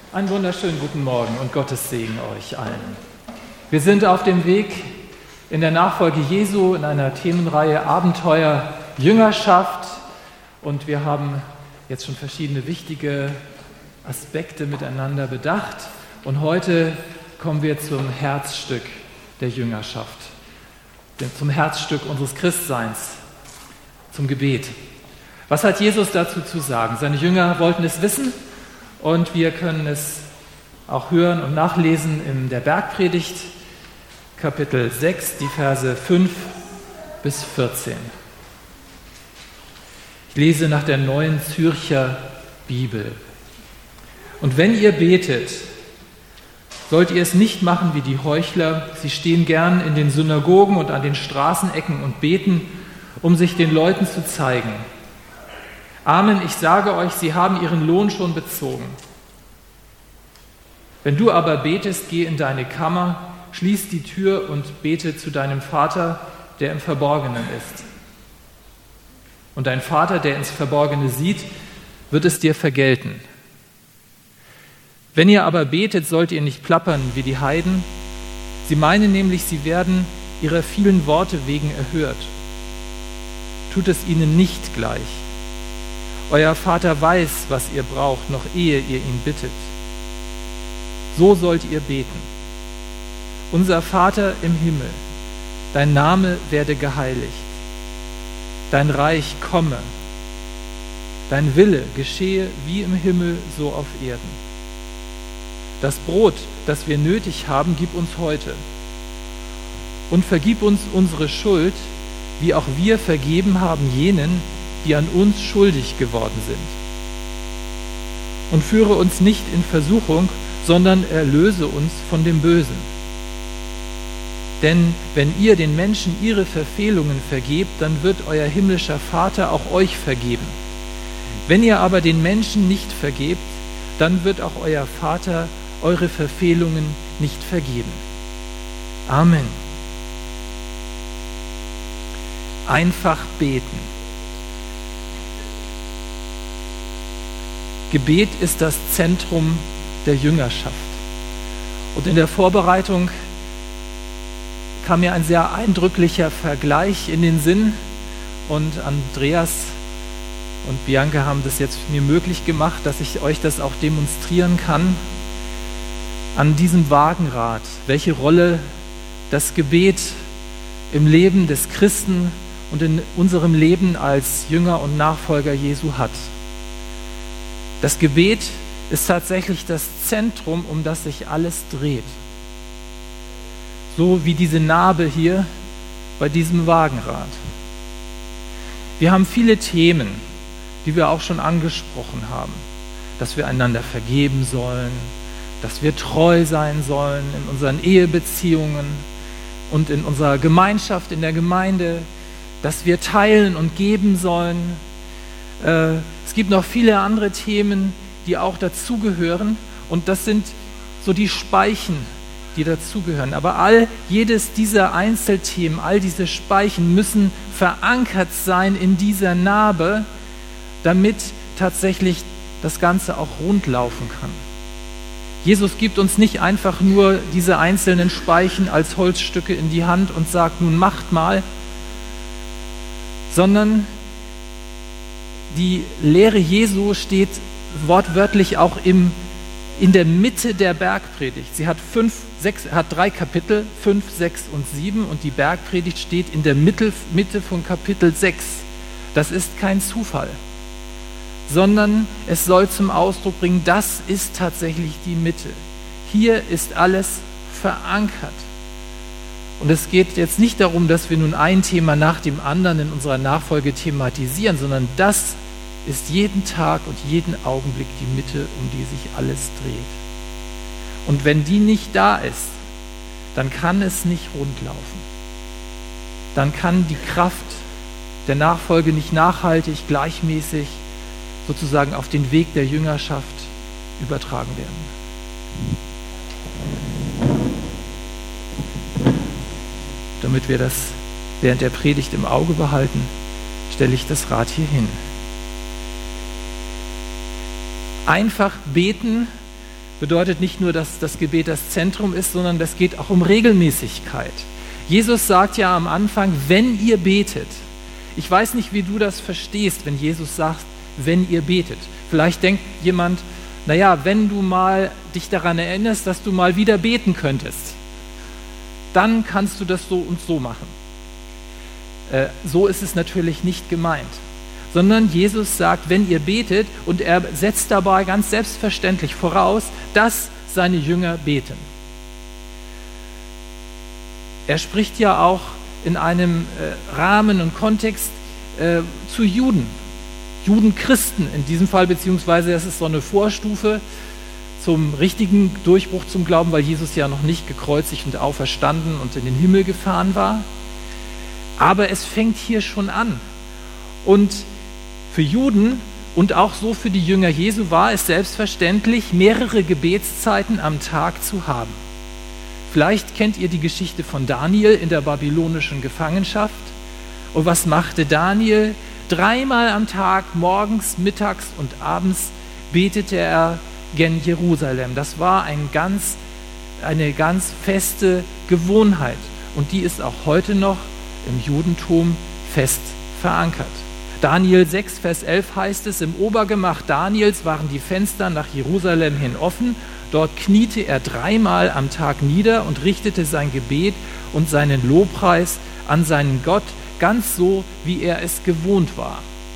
Einen wunderschönen guten Morgen und Gottes Segen euch allen. Wir sind auf dem Weg in der Nachfolge Jesu in einer Themenreihe Abenteuer Jüngerschaft und wir haben jetzt schon verschiedene wichtige Aspekte miteinander bedacht und heute kommen wir zum Herzstück der Jüngerschaft, zum Herzstück unseres Christseins, zum Gebet. Was hat Jesus dazu zu sagen? Seine Jünger wollten es wissen und wir können es auch hören und nachlesen in der Bergpredigt, Kapitel 6, die Verse 5 bis 14. Ich lese nach der Neuen Zürcher Bibel. Und wenn ihr betet, sollt ihr es nicht machen wie die Heuchler. Sie stehen gern in den Synagogen und an den Straßenecken und beten, um sich den Leuten zu zeigen. Amen, ich sage euch, sie haben ihren Lohn schon bezogen. Wenn du aber betest, geh in deine Kammer, schließ die Tür und bete zu deinem Vater, der im Verborgenen ist. Und dein Vater, der ins Verborgene sieht, wird es dir vergelten. Wenn ihr aber betet, sollt ihr nicht plappern wie die Heiden. Sie meinen nämlich, sie werden ihrer vielen Worte wegen erhört. Tut es ihnen nicht gleich. Euer Vater weiß, was ihr braucht, noch ehe ihr ihn bittet. So sollt ihr beten. Unser Vater im Himmel, dein Name werde geheiligt. Dein Reich komme. Dein Wille geschehe wie im Himmel, so auf Erden. Das Brot, das wir nötig haben, gib uns heute. Und vergib uns unsere Schuld, wie auch wir vergeben haben jenen, die an uns schuldig geworden sind. Und führe uns nicht in Versuchung, sondern erlöse uns von dem Bösen. Denn wenn ihr den Menschen ihre Verfehlungen vergebt, dann wird euer himmlischer Vater auch euch vergeben. Wenn ihr aber den Menschen nicht vergebt, dann wird auch euer Vater eure Verfehlungen nicht vergeben. Amen. Einfach beten. Gebet ist das Zentrum der Jüngerschaft. Und in der Vorbereitung kam mir ein sehr eindrücklicher Vergleich in den Sinn und Andreas und Bianca haben das jetzt mir möglich gemacht, dass ich euch das auch demonstrieren kann an diesem Wagenrad, welche Rolle das Gebet im Leben des Christen und in unserem Leben als Jünger und Nachfolger Jesu hat. Das Gebet ist tatsächlich das Zentrum, um das sich alles dreht. So wie diese Narbe hier bei diesem Wagenrad. Wir haben viele Themen, die wir auch schon angesprochen haben. Dass wir einander vergeben sollen, dass wir treu sein sollen in unseren Ehebeziehungen und in unserer Gemeinschaft, in der Gemeinde, dass wir teilen und geben sollen. Es gibt noch viele andere Themen, die auch dazugehören und das sind so die Speichen, die dazugehören. Aber jedes dieser Einzelthemen, all diese Speichen müssen verankert sein in dieser Narbe, damit tatsächlich das Ganze auch rund laufen kann. Jesus gibt uns nicht einfach nur diese einzelnen Speichen als Holzstücke in die Hand und sagt, nun macht mal, sondern die Lehre Jesu steht wortwörtlich auch in der Mitte der Bergpredigt. Sie hat 3 Kapitel, 5, 6 und 7 und die Bergpredigt steht in der Mitte von Kapitel 6. Das ist kein Zufall, sondern es soll zum Ausdruck bringen, das ist tatsächlich die Mitte. Hier ist alles verankert. Und es geht jetzt nicht darum, dass wir nun ein Thema nach dem anderen in unserer Nachfolge thematisieren, sondern das ist jeden Tag und jeden Augenblick die Mitte, um die sich alles dreht. Und wenn die nicht da ist, dann kann es nicht rund laufen. Dann kann die Kraft der Nachfolge nicht nachhaltig, gleichmäßig sozusagen auf den Weg der Jüngerschaft übertragen werden. Damit wir das während der Predigt im Auge behalten, stelle ich das Rad hier hin. Einfach beten bedeutet nicht nur, dass das Gebet das Zentrum ist, sondern es geht auch um Regelmäßigkeit. Jesus sagt ja am Anfang, wenn ihr betet. Ich weiß nicht, wie du das verstehst, wenn Jesus sagt, wenn ihr betet. Vielleicht denkt jemand, naja, wenn du mal dich daran erinnerst, dass du mal wieder beten könntest, dann kannst du das so und so machen. So ist es natürlich nicht gemeint, sondern Jesus sagt, wenn ihr betet, und er setzt dabei ganz selbstverständlich voraus, dass seine Jünger beten. Er spricht ja auch in einem Rahmen und Kontext zu Juden, Judenchristen in diesem Fall, beziehungsweise es ist so eine Vorstufe zum richtigen Durchbruch zum Glauben, weil Jesus ja noch nicht gekreuzigt und auferstanden und in den Himmel gefahren war. Aber es fängt hier schon an. Und für Juden und auch so für die Jünger Jesu war es selbstverständlich, mehrere Gebetszeiten am Tag zu haben. Vielleicht kennt ihr die Geschichte von Daniel in der babylonischen Gefangenschaft. Und was machte Daniel? 3-mal am Tag, morgens, mittags und abends, betete er gen Jerusalem. Das war eine ganz feste Gewohnheit. Und die ist auch heute noch im Judentum fest verankert. Daniel 6, Vers 11 heißt es, im Obergemach Daniels waren die Fenster nach Jerusalem hin offen. Dort kniete er 3-mal am Tag nieder und richtete sein Gebet und seinen Lobpreis an seinen Gott, ganz so, wie er es gewohnt war.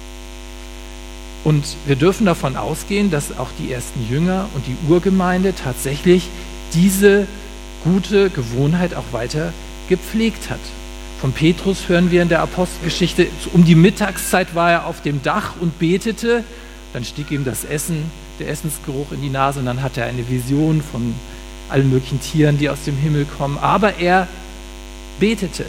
Und wir dürfen davon ausgehen, dass auch die ersten Jünger und die Urgemeinde tatsächlich diese gute Gewohnheit auch weiter gepflegt hat. Von Petrus hören wir in der Apostelgeschichte, um die Mittagszeit war er auf dem Dach und betete, dann stieg ihm der Essensgeruch in die Nase und dann hat er eine Vision von allen möglichen Tieren, die aus dem Himmel kommen, aber er betete.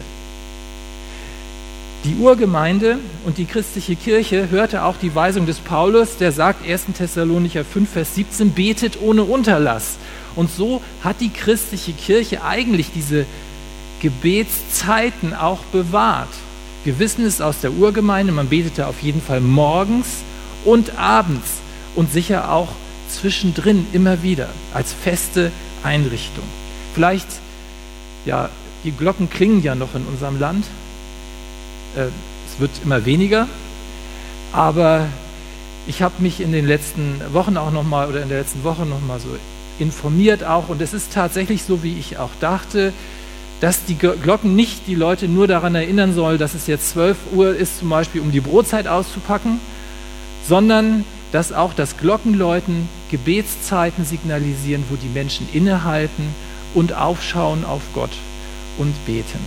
Die Urgemeinde und die christliche Kirche hörte auch die Weisung des Paulus, der sagt 1. Thessalonicher 5, Vers 17, betet ohne Unterlass. Und so hat die christliche Kirche eigentlich diese Gebetszeiten auch bewahrt. Wir wissen es aus der Urgemeinde, man betete auf jeden Fall morgens und abends und sicher auch zwischendrin immer wieder als feste Einrichtung. Vielleicht, ja, die Glocken klingen ja noch in unserem Land. Es wird immer weniger, aber ich habe mich in den letzten Wochen auch nochmal oder in der letzten Woche nochmal so informiert auch, und es ist tatsächlich so, wie ich auch dachte, dass die Glocken nicht die Leute nur daran erinnern sollen, dass es jetzt 12 Uhr ist, zum Beispiel, um die Brotzeit auszupacken, sondern dass auch das Glockenläuten Gebetszeiten signalisieren, wo die Menschen innehalten und aufschauen auf Gott und beten.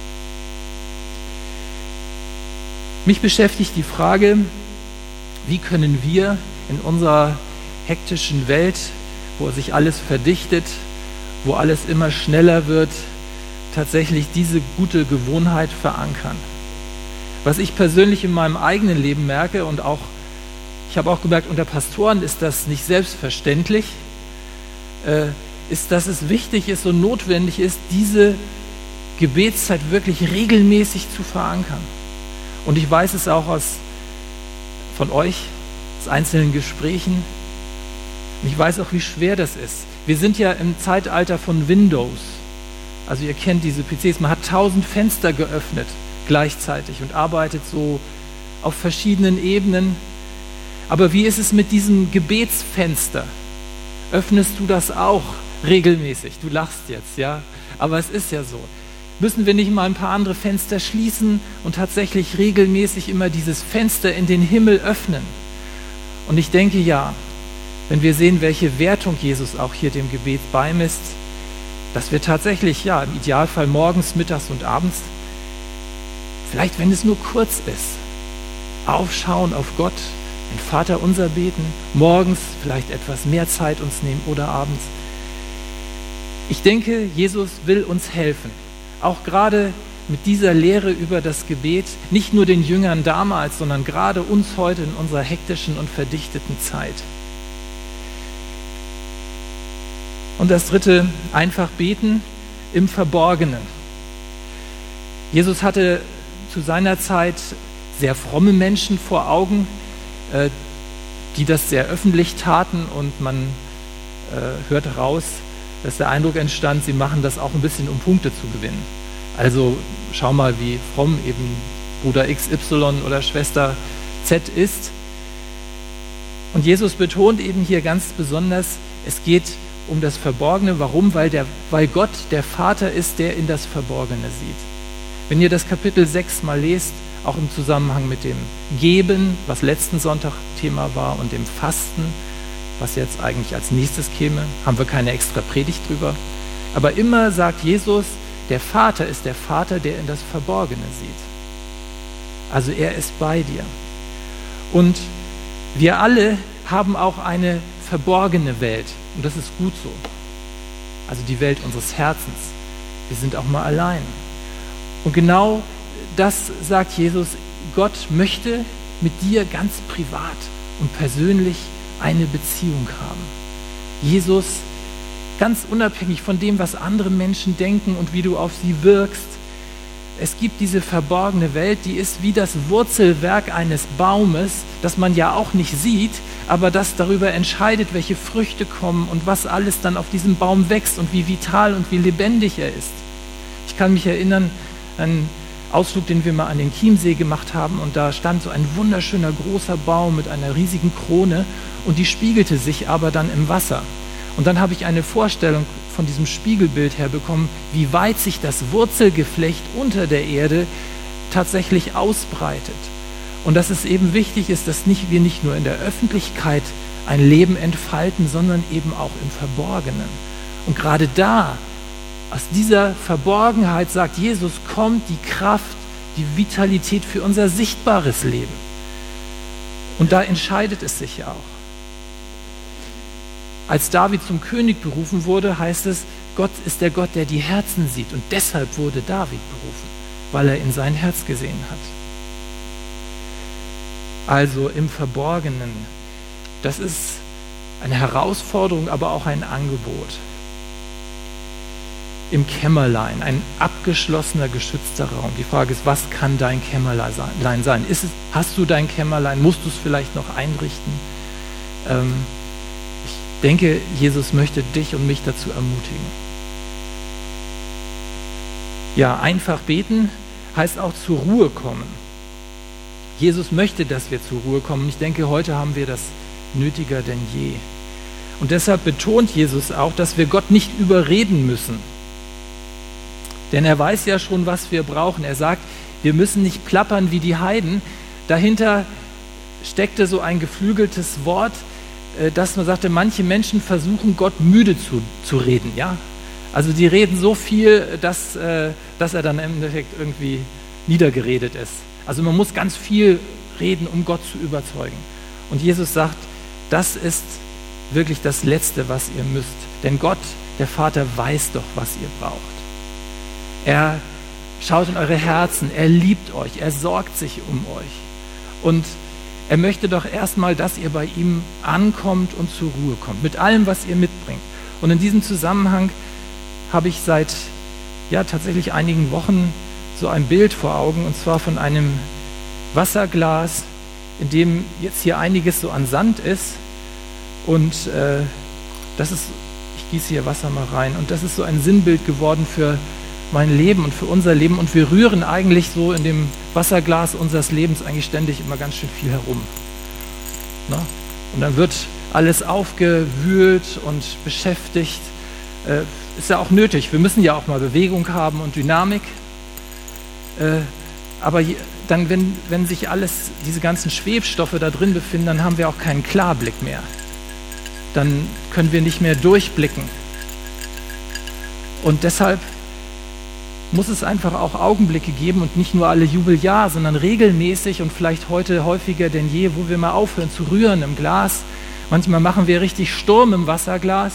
Mich beschäftigt die Frage, wie können wir in unserer hektischen Welt, wo sich alles verdichtet, wo alles immer schneller wird, tatsächlich diese gute Gewohnheit verankern. Was ich persönlich in meinem eigenen Leben merke und auch, ich habe auch gemerkt, unter Pastoren ist das nicht selbstverständlich, ist, dass es wichtig ist und notwendig ist, diese Gebetszeit wirklich regelmäßig zu verankern. Und ich weiß es auch von euch, aus einzelnen Gesprächen. Und ich weiß auch, wie schwer das ist. Wir sind ja im Zeitalter von Windows. Also ihr kennt diese PCs. Man hat 1000 Fenster geöffnet gleichzeitig und arbeitet so auf verschiedenen Ebenen. Aber wie ist es mit diesem Gebetsfenster? Öffnest du das auch regelmäßig? Du lachst jetzt, ja? Aber es ist ja so. Müssen wir nicht mal ein paar andere Fenster schließen und tatsächlich regelmäßig immer dieses Fenster in den Himmel öffnen? Und ich denke, ja, wenn wir sehen, welche Wertung Jesus auch hier dem Gebet beimisst, dass wir tatsächlich, ja, im Idealfall morgens, mittags und abends, vielleicht wenn es nur kurz ist, aufschauen auf Gott, ein Vaterunser beten, morgens vielleicht etwas mehr Zeit uns nehmen oder abends. Ich denke, Jesus will uns helfen. Auch gerade mit dieser Lehre über das Gebet, nicht nur den Jüngern damals, sondern gerade uns heute in unserer hektischen und verdichteten Zeit. Und das dritte, einfach beten im Verborgenen. Jesus hatte zu seiner Zeit sehr fromme Menschen vor Augen, die das sehr öffentlich taten und man hört raus, dass der Eindruck entstand, sie machen das auch ein bisschen, um Punkte zu gewinnen. Also schau mal, wie fromm eben Bruder XY oder Schwester Z ist. Und Jesus betont eben hier ganz besonders, es geht um das Verborgene. Warum? Weil Gott der Vater ist, der in das Verborgene sieht. Wenn ihr das Kapitel 6 mal lest, auch im Zusammenhang mit dem Geben, was letzten Sonntag Thema war, und dem Fasten, was jetzt eigentlich als nächstes käme, haben wir keine extra Predigt drüber. Aber immer sagt Jesus, der Vater ist der Vater, der in das Verborgene sieht. Also er ist bei dir. Und wir alle haben auch eine verborgene Welt. Und das ist gut so. Also die Welt unseres Herzens. Wir sind auch mal allein. Und genau das sagt Jesus, Gott möchte mit dir ganz privat und persönlich eine Beziehung haben. Jesus, ganz unabhängig von dem, was andere Menschen denken und wie du auf sie wirkst, es gibt diese verborgene Welt, die ist wie das Wurzelwerk eines Baumes, das man ja auch nicht sieht, aber das darüber entscheidet, welche Früchte kommen und was alles dann auf diesem Baum wächst und wie vital und wie lebendig er ist. Ich kann mich erinnern an einen Ausflug, den wir mal an den Chiemsee gemacht haben, und da stand so ein wunderschöner großer Baum mit einer riesigen Krone und die spiegelte sich aber dann im Wasser. Und dann habe ich eine Vorstellung von diesem Spiegelbild her bekommen, wie weit sich das Wurzelgeflecht unter der Erde tatsächlich ausbreitet. Und dass es eben wichtig ist, dass wir nicht nur in der Öffentlichkeit ein Leben entfalten, sondern eben auch im Verborgenen. Und gerade da, aus dieser Verborgenheit, sagt Jesus, kommt die Kraft, die Vitalität für unser sichtbares Leben. Und da entscheidet es sich ja auch. Als David zum König berufen wurde, heißt es, Gott ist der Gott, der die Herzen sieht. Und deshalb wurde David berufen, weil er in sein Herz gesehen hat. Also im Verborgenen. Das ist eine Herausforderung, aber auch ein Angebot. Im Kämmerlein, ein abgeschlossener, geschützter Raum. Die Frage ist, was kann dein Kämmerlein sein? Hast du dein Kämmerlein? Musst du es vielleicht noch einrichten? Ich denke, Jesus möchte dich und mich dazu ermutigen. Ja, einfach beten heißt auch zur Ruhe kommen. Jesus möchte, dass wir zur Ruhe kommen. Ich denke, heute haben wir das nötiger denn je. Und deshalb betont Jesus auch, dass wir Gott nicht überreden müssen. Denn er weiß ja schon, was wir brauchen. Er sagt, wir müssen nicht plappern wie die Heiden. Dahinter steckte so ein geflügeltes Wort, dass man sagte, manche Menschen versuchen, Gott müde zu reden. Ja? Also die reden so viel, dass er dann im Endeffekt irgendwie niedergeredet ist. Also man muss ganz viel reden, um Gott zu überzeugen. Und Jesus sagt, das ist wirklich das Letzte, was ihr müsst. Denn Gott, der Vater, weiß doch, was ihr braucht. Er schaut in eure Herzen, er liebt euch, er sorgt sich um euch. Und er möchte doch erstmal, dass ihr bei ihm ankommt und zur Ruhe kommt, mit allem, was ihr mitbringt. Und in diesem Zusammenhang habe ich seit tatsächlich einigen Wochen so ein Bild vor Augen, und zwar von einem Wasserglas, in dem jetzt hier einiges so an Sand ist. Und das ist, ich gieße hier Wasser mal rein, und das ist so ein Sinnbild geworden für mein Leben und für unser Leben. Und wir rühren eigentlich so in dem Wasserglas unseres Lebens eigentlich ständig immer ganz schön viel herum. Na? Und dann wird alles aufgewühlt und beschäftigt. Ist ja auch nötig. Wir müssen ja auch mal Bewegung haben und Dynamik. Aber dann, wenn sich diese ganzen Schwebstoffe da drin befinden, dann haben wir auch keinen Klarblick mehr. Dann können wir nicht mehr durchblicken. Und deshalb muss es einfach auch Augenblicke geben, und nicht nur alle Jubeljahr, sondern regelmäßig und vielleicht heute häufiger denn je, wo wir mal aufhören zu rühren im Glas. Manchmal machen wir richtig Sturm im Wasserglas,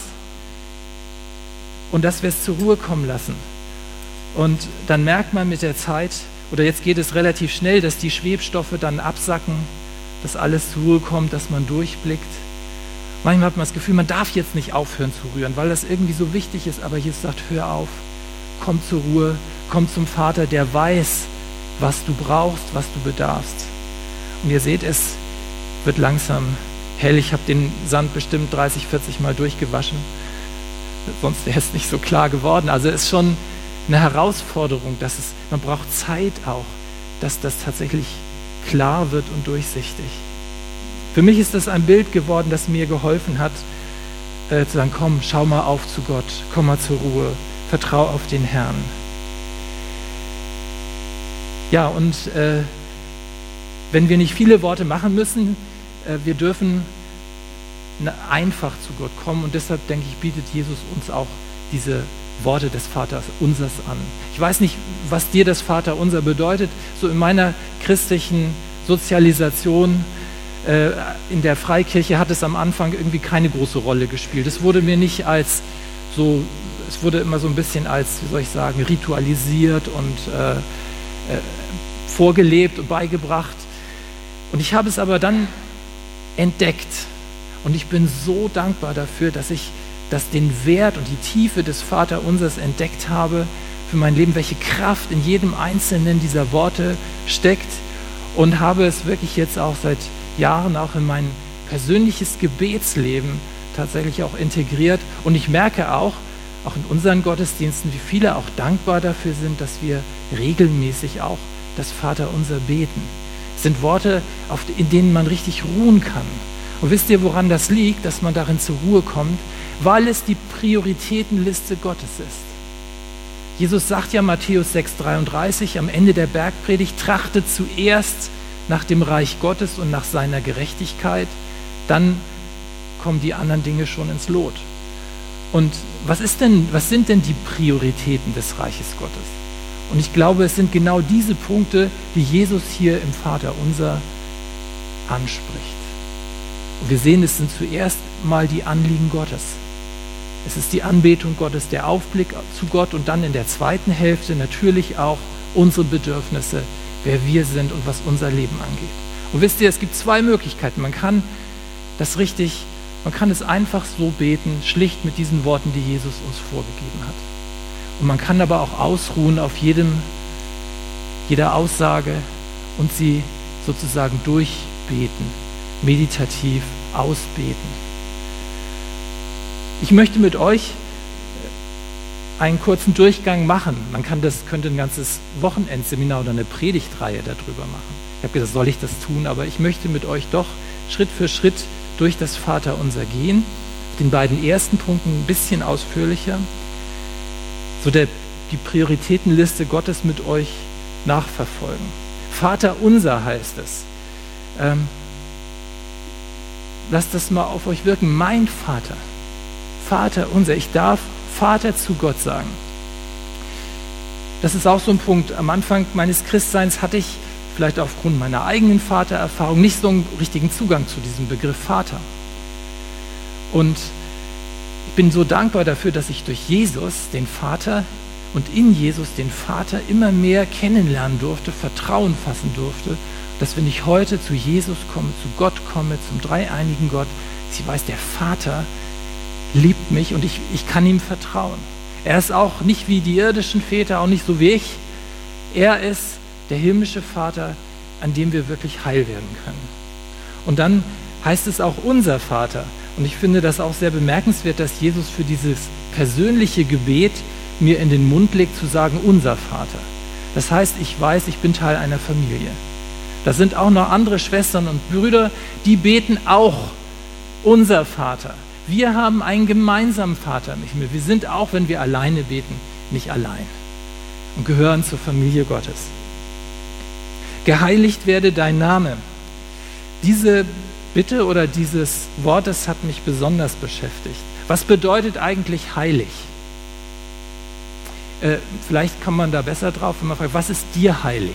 und dass wir es zur Ruhe kommen lassen. Und dann merkt man mit der Zeit, oder jetzt geht es relativ schnell, dass die Schwebstoffe dann absacken, dass alles zur Ruhe kommt, dass man durchblickt. Manchmal hat man das Gefühl, man darf jetzt nicht aufhören zu rühren, weil das irgendwie so wichtig ist, aber Jesus sagt, hör auf. Komm zur Ruhe, komm zum Vater, der weiß, was du brauchst, was du bedarfst. Und ihr seht, es wird langsam hell. Ich habe den Sand bestimmt 30, 40 Mal durchgewaschen. Sonst wäre es nicht so klar geworden. Also es ist schon eine Herausforderung, man braucht Zeit auch, dass das tatsächlich klar wird und durchsichtig. Für mich ist das ein Bild geworden, das mir geholfen hat, zu sagen, komm, schau mal auf zu Gott, komm mal zur Ruhe, vertrau auf den Herrn. Ja, und wenn wir nicht viele Worte machen müssen, wir dürfen einfach zu Gott kommen und deshalb, denke ich, bietet Jesus uns auch diese Worte des Vaters Unsers an. Ich weiß nicht, was dir das Vaterunser bedeutet. So in meiner christlichen Sozialisation in der Freikirche hat es am Anfang irgendwie keine große Rolle gespielt. Es wurde mir nicht es wurde immer so ein bisschen als, wie soll ich sagen, ritualisiert und vorgelebt und beigebracht. Und ich habe es aber dann entdeckt. Und ich bin so dankbar dafür, dass ich den Wert und die Tiefe des Vaterunsers entdeckt habe für mein Leben, welche Kraft in jedem einzelnen dieser Worte steckt, und habe es wirklich jetzt auch seit Jahren auch in mein persönliches Gebetsleben tatsächlich auch integriert. Und ich merke auch in unseren Gottesdiensten, wie viele auch dankbar dafür sind, dass wir regelmäßig auch das Vaterunser beten. Es sind Worte, in denen man richtig ruhen kann. Und wisst ihr, woran das liegt, dass man darin zur Ruhe kommt? Weil es die Prioritätenliste Gottes ist. Jesus sagt ja Matthäus 6,33 am Ende der Bergpredigt, trachtet zuerst nach dem Reich Gottes und nach seiner Gerechtigkeit, dann kommen die anderen Dinge schon ins Lot. Und was sind denn die Prioritäten des Reiches Gottes? Und ich glaube, es sind genau diese Punkte, die Jesus hier im Vaterunser anspricht. Und wir sehen, es sind zuerst mal die Anliegen Gottes. Es ist die Anbetung Gottes, der Aufblick zu Gott und dann in der zweiten Hälfte natürlich auch unsere Bedürfnisse, wer wir sind und was unser Leben angeht. Und wisst ihr, es gibt zwei Möglichkeiten. Man kann es einfach so beten, schlicht mit diesen Worten, die Jesus uns vorgegeben hat. Und man kann aber auch ausruhen auf jeder Aussage und sie sozusagen durchbeten, meditativ ausbeten. Ich möchte mit euch einen kurzen Durchgang machen. Könnte ein ganzes Wochenendseminar oder eine Predigtreihe darüber machen. Ich habe gesagt, soll ich das tun? Aber ich möchte mit euch doch Schritt für Schritt durch das Vaterunser gehen. Den beiden ersten Punkten ein bisschen ausführlicher. So die Prioritätenliste Gottes mit euch nachverfolgen. Vaterunser heißt es. Lasst das mal auf euch wirken. Mein Vater. Vaterunser. Ich darf Vater zu Gott sagen. Das ist auch so ein Punkt. Am Anfang meines Christseins hatte ich vielleicht aufgrund meiner eigenen Vatererfahrung nicht so einen richtigen Zugang zu diesem Begriff Vater. Und ich bin so dankbar dafür, dass ich durch Jesus den Vater und in Jesus den Vater immer mehr kennenlernen durfte, Vertrauen fassen durfte, dass wenn ich heute zu Jesus komme, zu Gott komme, zum dreieinigen Gott, ich weiß, der Vater liebt mich und ich kann ihm vertrauen. Er ist auch nicht wie die irdischen Väter, auch nicht so wie ich. Er ist der himmlische Vater, an dem wir wirklich heil werden können. Und dann heißt es auch unser Vater. Und ich finde das auch sehr bemerkenswert, dass Jesus für dieses persönliche Gebet mir in den Mund legt, zu sagen, unser Vater. Das heißt, ich weiß, ich bin Teil einer Familie. Da sind auch noch andere Schwestern und Brüder, die beten auch unser Vater. Wir haben einen gemeinsamen Vater im Himmel. Wir sind auch, wenn wir alleine beten, nicht allein und gehören zur Familie Gottes. Geheiligt werde dein Name. Diese Bitte oder dieses Wort, das hat mich besonders beschäftigt. Was bedeutet eigentlich heilig? Vielleicht kann man da besser drauf, wenn man fragt, was ist dir heilig?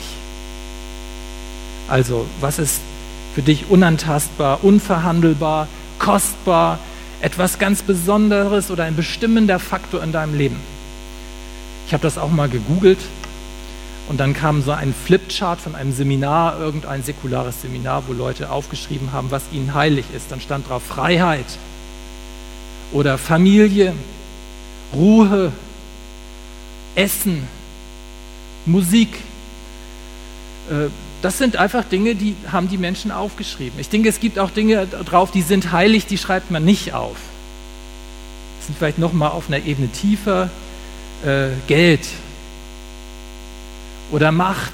Also, was ist für dich unantastbar, unverhandelbar, kostbar, etwas ganz Besonderes oder ein bestimmender Faktor in deinem Leben? Ich habe das auch mal gegoogelt und dann kam so ein Flipchart von einem Seminar, irgendein säkulares Seminar, wo Leute aufgeschrieben haben, was ihnen heilig ist. Dann stand drauf Freiheit oder Familie, Ruhe, Essen, Musik, das sind einfach Dinge, die haben die Menschen aufgeschrieben. Ich denke, es gibt auch Dinge drauf, die sind heilig, die schreibt man nicht auf. Das sind vielleicht nochmal auf einer Ebene tiefer. Geld oder Macht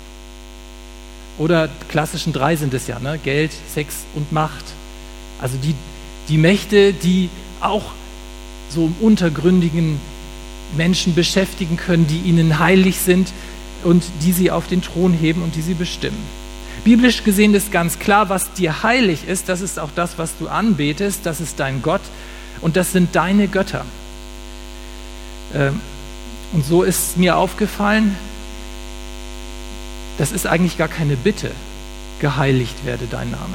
oder klassischen 3 sind es ja, ne? Geld, Sex und Macht. Also die Mächte, die auch so im untergründigen Menschen beschäftigen können, die ihnen heilig sind und die sie auf den Thron heben und die sie bestimmen. Biblisch gesehen ist ganz klar, was dir heilig ist, das ist auch das, was du anbetest, das ist dein Gott und das sind deine Götter. Und so ist mir aufgefallen, das ist eigentlich gar keine Bitte, geheiligt werde dein Name.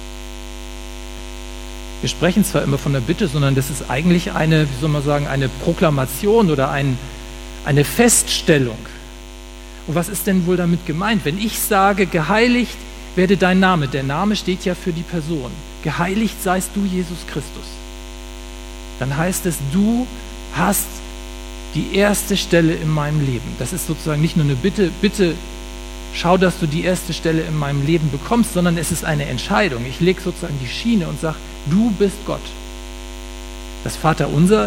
Wir sprechen zwar immer von der Bitte, sondern das ist eigentlich eine, wie soll man sagen, eine Proklamation oder eine Feststellung. Und was ist denn wohl damit gemeint? Wenn ich sage, geheiligt werde dein Name, der Name steht ja für die Person. Geheiligt seist du, Jesus Christus. Dann heißt es, du hast die erste Stelle in meinem Leben. Das ist sozusagen nicht nur eine Bitte, bitte schau, dass du die erste Stelle in meinem Leben bekommst, sondern es ist eine Entscheidung. Ich lege sozusagen die Schiene und sage, du bist Gott. Das Vaterunser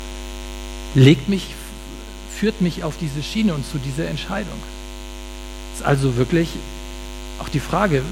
führt mich auf diese Schiene und zu dieser Entscheidung. Es ist also wirklich auch die Frage,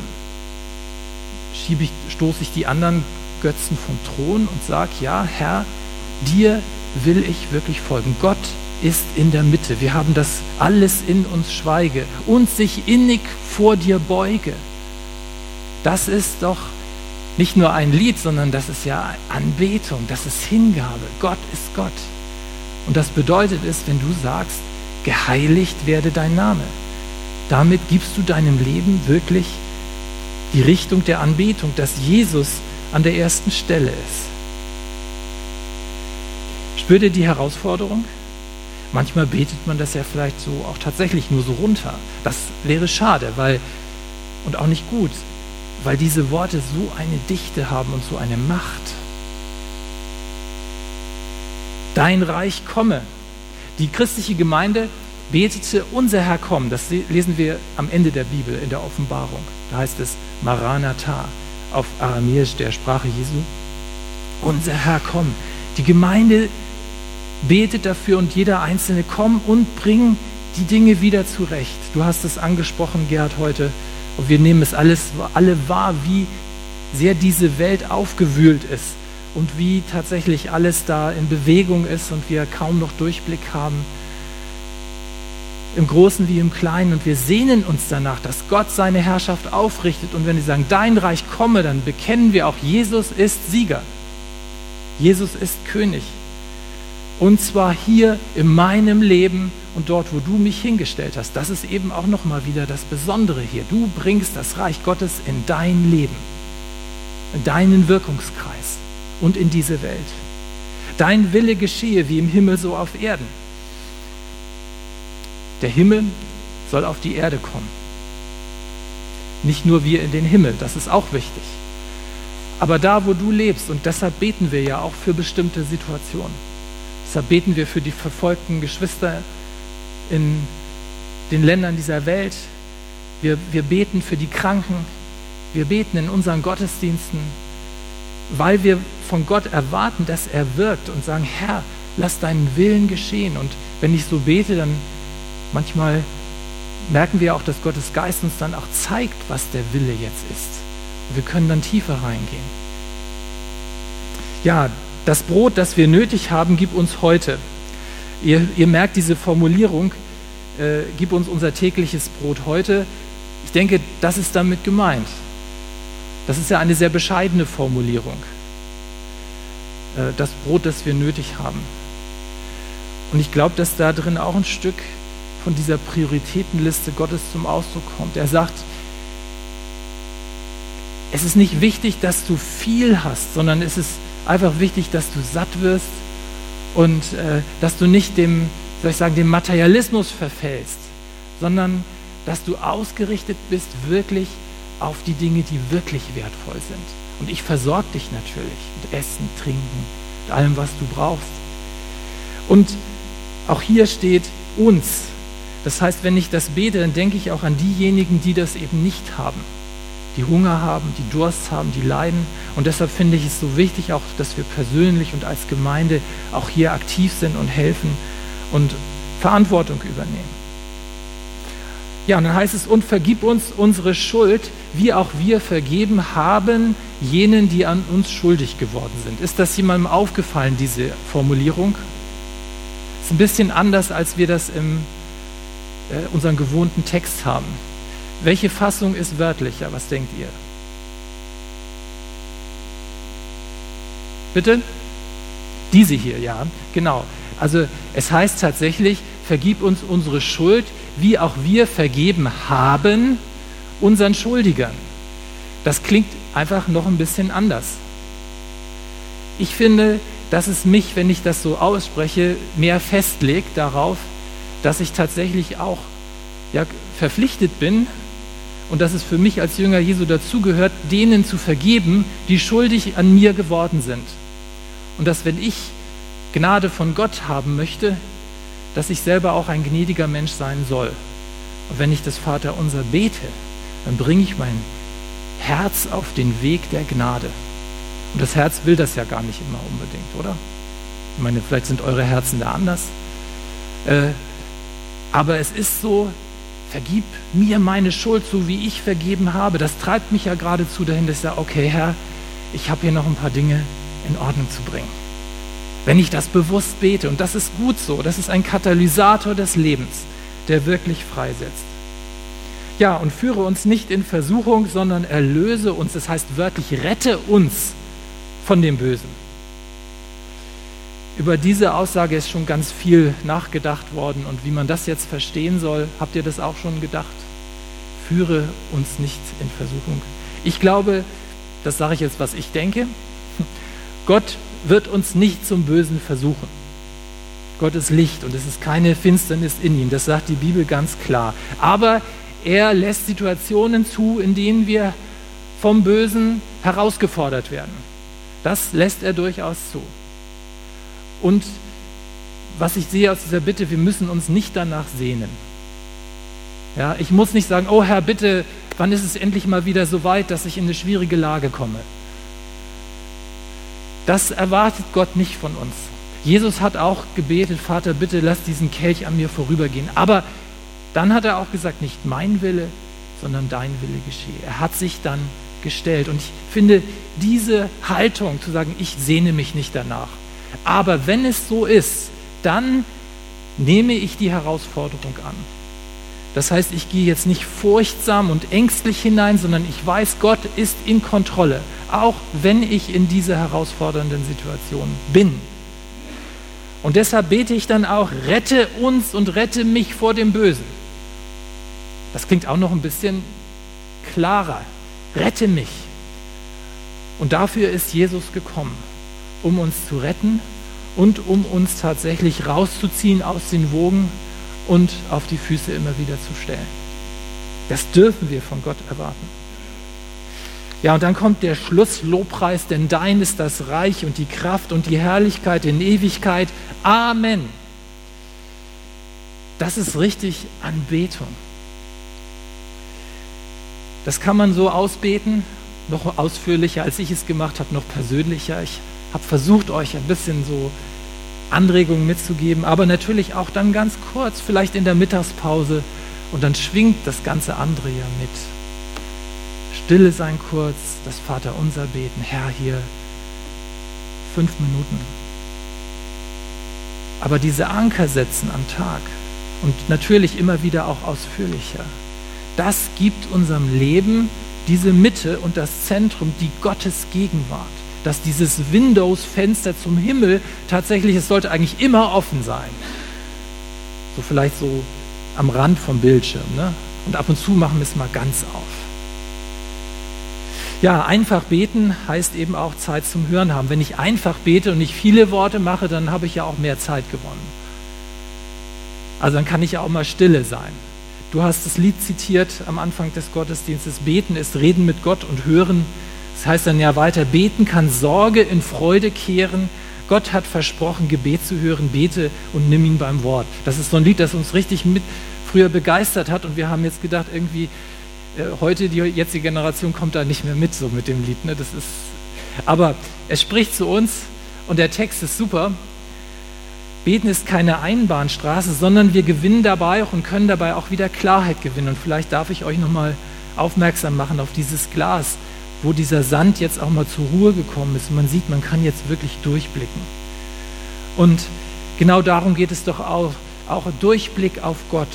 stoße ich die anderen Götzen vom Thron und sage, ja, Herr, dir will ich wirklich folgen. Gott ist in der Mitte. Wir haben das alles in uns schweige und sich innig vor dir beuge. Das ist doch nicht nur ein Lied, sondern das ist ja Anbetung, das ist Hingabe. Gott ist Gott. Und das bedeutet es, wenn du sagst, geheiligt werde dein Name. Damit gibst du deinem Leben wirklich die Richtung der Anbetung, dass Jesus an der ersten Stelle ist. Spürt ihr die Herausforderung? Manchmal betet man das ja vielleicht so auch tatsächlich nur so runter. Das wäre schade, und auch nicht gut, weil diese Worte so eine Dichte haben und so eine Macht. Dein Reich komme. Die christliche Gemeinde betete, unser Herr komm. Das lesen wir am Ende der Bibel in der Offenbarung. Da heißt es Maranatha auf Aramäisch, der Sprache Jesu. Unser Herr komm. Die Gemeinde betet dafür und jeder Einzelne, komm und bring die Dinge wieder zurecht. Du hast es angesprochen, Gerhard, heute. Und wir nehmen es alle wahr, wie sehr diese Welt aufgewühlt ist und wie tatsächlich alles da in Bewegung ist und wir kaum noch Durchblick haben. Im Großen wie im Kleinen. Und wir sehnen uns danach, dass Gott seine Herrschaft aufrichtet. Und wenn wir sagen, dein Reich komme, dann bekennen wir auch, Jesus ist Sieger. Jesus ist König. Und zwar hier in meinem Leben und dort, wo du mich hingestellt hast. Das ist eben auch nochmal wieder das Besondere hier. Du bringst das Reich Gottes in dein Leben, in deinen Wirkungskreis und in diese Welt. Dein Wille geschehe wie im Himmel so auf Erden. Der Himmel soll auf die Erde kommen. Nicht nur wir in den Himmel, das ist auch wichtig. Aber da, wo du lebst, und deshalb beten wir ja auch für bestimmte Situationen. Deshalb beten wir für die verfolgten Geschwister in den Ländern dieser Welt. Wir beten für die Kranken. Wir beten in unseren Gottesdiensten, weil wir von Gott erwarten, dass er wirkt und sagen, Herr, lass deinen Willen geschehen. Und wenn ich so bete, dann manchmal merken wir auch, dass Gottes Geist uns dann auch zeigt, was der Wille jetzt ist. Und wir können dann tiefer reingehen. Ja, das Brot, das wir nötig haben, gib uns heute. Ihr merkt diese Formulierung, gib uns unser tägliches Brot heute. Ich denke, das ist damit gemeint. Das ist ja eine sehr bescheidene Formulierung. Das Brot, das wir nötig haben. Und ich glaube, dass da drin auch ein Stück von dieser Prioritätenliste Gottes zum Ausdruck kommt. Er sagt, es ist nicht wichtig, dass du viel hast, sondern es ist einfach wichtig, dass du satt wirst und dass du nicht dem Materialismus verfällst, sondern dass du ausgerichtet bist wirklich auf die Dinge, die wirklich wertvoll sind. Und ich versorge dich natürlich mit Essen, Trinken, mit allem, was du brauchst. Und auch hier steht uns. Das heißt, wenn ich das bete, dann denke ich auch an diejenigen, die das eben nicht haben, die Hunger haben, die Durst haben, die leiden. Und deshalb finde ich es so wichtig auch, dass wir persönlich und als Gemeinde auch hier aktiv sind und helfen und Verantwortung übernehmen. Ja, und dann heißt es, und vergib uns unsere Schuld, wie auch wir vergeben haben jenen, die an uns schuldig geworden sind. Ist das jemandem aufgefallen, diese Formulierung? Ist ein bisschen anders, als wir das in unseren gewohnten Text haben. Welche Fassung ist wörtlicher? Was denkt ihr? Bitte? Diese hier, ja, genau. Also es heißt tatsächlich, vergib uns unsere Schuld, wie auch wir vergeben haben unseren Schuldigern. Das klingt einfach noch ein bisschen anders. Ich finde, dass es mich, wenn ich das so ausspreche, mehr festlegt darauf, dass ich tatsächlich auch verpflichtet bin und dass es für mich als Jünger Jesu dazugehört, denen zu vergeben, die schuldig an mir geworden sind. Und dass, wenn ich Gnade von Gott haben möchte, dass ich selber auch ein gnädiger Mensch sein soll. Und wenn ich das Vaterunser bete, dann bringe ich mein Herz auf den Weg der Gnade. Und das Herz will das ja gar nicht immer unbedingt, oder? Ich meine, vielleicht sind eure Herzen da anders. Aber es ist so, vergib mir meine Schuld, so wie ich vergeben habe. Das treibt mich ja geradezu dahin, dass ich sage, okay, Herr, ich habe hier noch ein paar Dinge in Ordnung zu bringen. Wenn ich das bewusst bete, und das ist gut so, das ist ein Katalysator des Lebens, der wirklich freisetzt. Ja, und führe uns nicht in Versuchung, sondern erlöse uns, das heißt wörtlich, rette uns von dem Bösen. Über diese Aussage ist schon ganz viel nachgedacht worden und wie man das jetzt verstehen soll, habt ihr das auch schon gedacht? Führe uns nicht in Versuchung. Ich glaube, das sage ich jetzt, was ich denke, Gott wird uns nicht zum Bösen versuchen. Gott ist Licht und es ist keine Finsternis in ihm, das sagt die Bibel ganz klar. Aber er lässt Situationen zu, in denen wir vom Bösen herausgefordert werden. Das lässt er durchaus zu. Und was ich sehe aus dieser Bitte, wir müssen uns nicht danach sehnen. Ja, ich muss nicht sagen, oh Herr, bitte, wann ist es endlich mal wieder so weit, dass ich in eine schwierige Lage komme? Das erwartet Gott nicht von uns. Jesus hat auch gebetet, Vater, bitte lass diesen Kelch an mir vorübergehen. Aber dann hat er auch gesagt, nicht mein Wille, sondern dein Wille geschehe. Er hat sich dann gestellt. Und ich finde, diese Haltung zu sagen, ich sehne mich nicht danach. Aber wenn es so ist, dann nehme ich die Herausforderung an. Das heißt, ich gehe jetzt nicht furchtsam und ängstlich hinein, sondern ich weiß, Gott ist in Kontrolle, auch wenn ich in dieser herausfordernden Situation bin. Und deshalb bete ich dann auch, rette uns und rette mich vor dem Bösen. Das klingt auch noch ein bisschen klarer. Rette mich. Und dafür ist Jesus gekommen, um uns zu retten und um uns tatsächlich rauszuziehen aus den Wogen und auf die Füße immer wieder zu stellen. Das dürfen wir von Gott erwarten. Ja, und dann kommt der Schlusslobpreis, denn dein ist das Reich und die Kraft und die Herrlichkeit in Ewigkeit. Amen. Das ist richtig Anbetung. Das kann man so ausbeten, noch ausführlicher, als ich es gemacht habe, noch persönlicher. Ich habe versucht, euch ein bisschen so Anregungen mitzugeben, aber natürlich auch dann ganz kurz, vielleicht in der Mittagspause, und dann schwingt das ganze andere ja mit. Stille sein kurz, das Vaterunser beten, Herr, hier 5 Minuten. Aber diese Anker setzen am Tag und natürlich immer wieder auch ausführlicher, das gibt unserem Leben diese Mitte und das Zentrum, die Gottes Gegenwart. Dass dieses Windows-Fenster zum Himmel tatsächlich, es sollte eigentlich immer offen sein. So vielleicht so am Rand vom Bildschirm, ne? Und ab und zu machen wir es mal ganz auf. Ja, einfach beten heißt eben auch Zeit zum Hören haben. Wenn ich einfach bete und nicht viele Worte mache, dann habe ich ja auch mehr Zeit gewonnen. Also dann kann ich ja auch mal stille sein. Du hast das Lied zitiert am Anfang des Gottesdienstes. Beten ist Reden mit Gott und Hören. Das heißt dann ja weiter, beten kann Sorge in Freude kehren. Gott hat versprochen, Gebet zu hören, bete und nimm ihn beim Wort. Das ist so ein Lied, das uns richtig mit früher begeistert hat. Und wir haben jetzt gedacht, irgendwie heute, die jetzige Generation kommt da nicht mehr mit, so mit dem Lied. Ne? Aber es spricht zu uns und der Text ist super. Beten ist keine Einbahnstraße, sondern wir gewinnen dabei auch und können dabei auch wieder Klarheit gewinnen. Und vielleicht darf ich euch nochmal aufmerksam machen auf dieses Glas, wo dieser Sand jetzt auch mal zur Ruhe gekommen ist. Und man sieht, man kann jetzt wirklich durchblicken. Und genau darum geht es doch auch Durchblick auf Gott.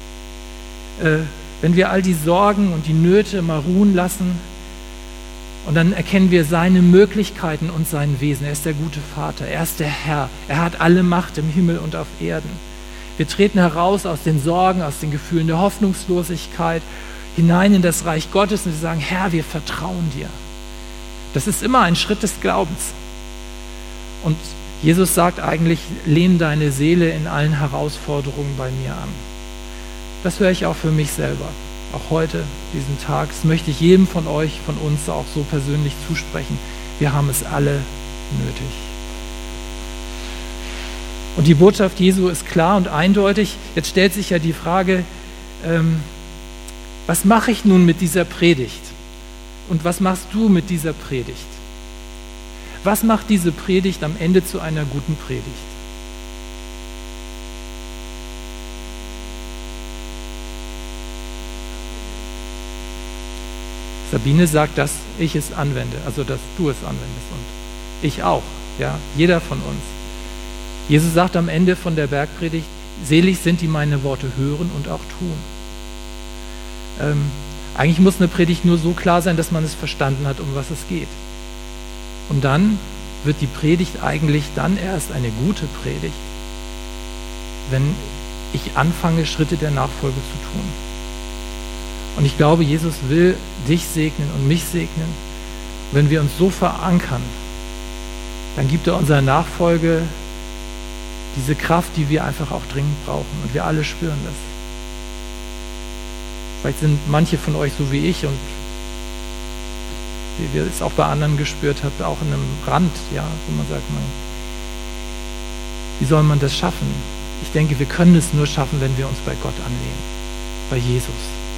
Wenn wir all die Sorgen und die Nöte mal ruhen lassen und dann erkennen wir seine Möglichkeiten und sein Wesen. Er ist der gute Vater, er ist der Herr, er hat alle Macht im Himmel und auf Erden. Wir treten heraus aus den Sorgen, aus den Gefühlen der Hoffnungslosigkeit, hinein in das Reich Gottes und wir sagen, Herr, wir vertrauen dir. Das ist immer ein Schritt des Glaubens. Und Jesus sagt eigentlich, lehn deine Seele in allen Herausforderungen bei mir an. Das höre ich auch für mich selber. Auch heute, diesen Tag, das möchte ich jedem von euch, von uns auch so persönlich zusprechen. Wir haben es alle nötig. Und die Botschaft Jesu ist klar und eindeutig. Jetzt stellt sich ja die Frage, was mache ich nun mit dieser Predigt? Und was machst du mit dieser Predigt? Was macht diese Predigt am Ende zu einer guten Predigt? Sabine sagt, dass ich es anwende, also dass du es anwendest und ich auch, ja, jeder von uns. Jesus sagt am Ende von der Bergpredigt, selig sind, die meine Worte hören und auch tun. Eigentlich muss eine Predigt nur so klar sein, dass man es verstanden hat, um was es geht. Und dann wird die Predigt eigentlich dann erst eine gute Predigt, wenn ich anfange, Schritte der Nachfolge zu tun. Und ich glaube, Jesus will dich segnen und mich segnen. Wenn wir uns so verankern, dann gibt er unserer Nachfolge diese Kraft, die wir einfach auch dringend brauchen. Und wir alle spüren das. Vielleicht sind manche von euch so wie ich und wie wir es auch bei anderen gespürt haben, auch in einem Rand, ja, wo man sagt, wie soll man das schaffen? Ich denke, wir können es nur schaffen, wenn wir uns bei Gott anlehnen, bei Jesus.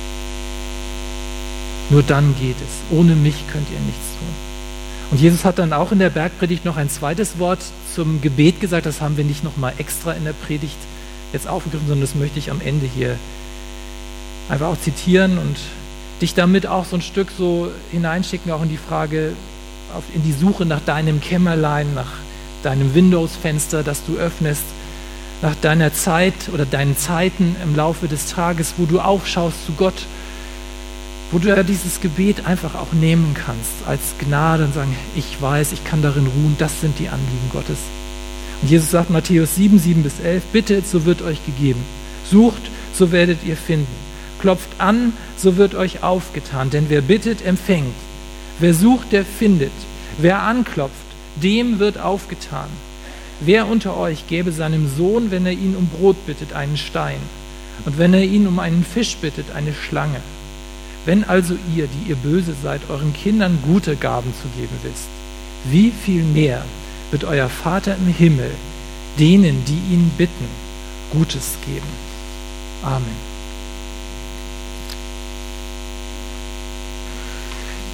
Nur dann geht es. Ohne mich könnt ihr nichts tun. Und Jesus hat dann auch in der Bergpredigt noch ein zweites Wort zum Gebet gesagt. Das haben wir nicht nochmal extra in der Predigt jetzt aufgegriffen, sondern das möchte ich am Ende hier einfach auch zitieren und dich damit auch so ein Stück so hineinschicken, auch in die Frage, in die Suche nach deinem Kämmerlein, nach deinem Windows-Fenster, das du öffnest, nach deiner Zeit oder deinen Zeiten im Laufe des Tages, wo du aufschaust zu Gott, wo du ja dieses Gebet einfach auch nehmen kannst als Gnade und sagen, ich weiß, ich kann darin ruhen, das sind die Anliegen Gottes. Und Jesus sagt, Matthäus 7, 7-11, bittet, so wird euch gegeben. Sucht, so werdet ihr finden. Klopft an, so wird euch aufgetan. Denn wer bittet, empfängt. Wer sucht, der findet. Wer anklopft, dem wird aufgetan. Wer unter euch gäbe seinem Sohn, wenn er ihn um Brot bittet, einen Stein? Und wenn er ihn um einen Fisch bittet, eine Schlange? Wenn also ihr, die ihr böse seid, euren Kindern gute Gaben zu geben wisst, wie viel mehr wird euer Vater im Himmel denen, die ihn bitten, Gutes geben. Amen.